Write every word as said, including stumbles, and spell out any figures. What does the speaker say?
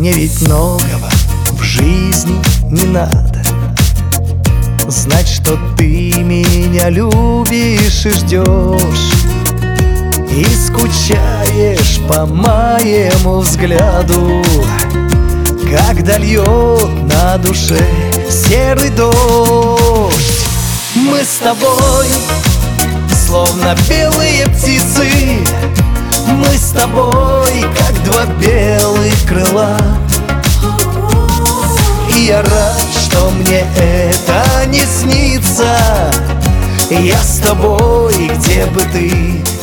Мне ведь многого в жизни не надо. Знать, что ты меня любишь и ждешь, и скучаешь по моему взгляду, когда льет на душе серый дождь. Мы с тобой словно белые птицы, мы с тобой как два белых крыла. И я рад, что мне это не снится. Я с тобой, где бы ты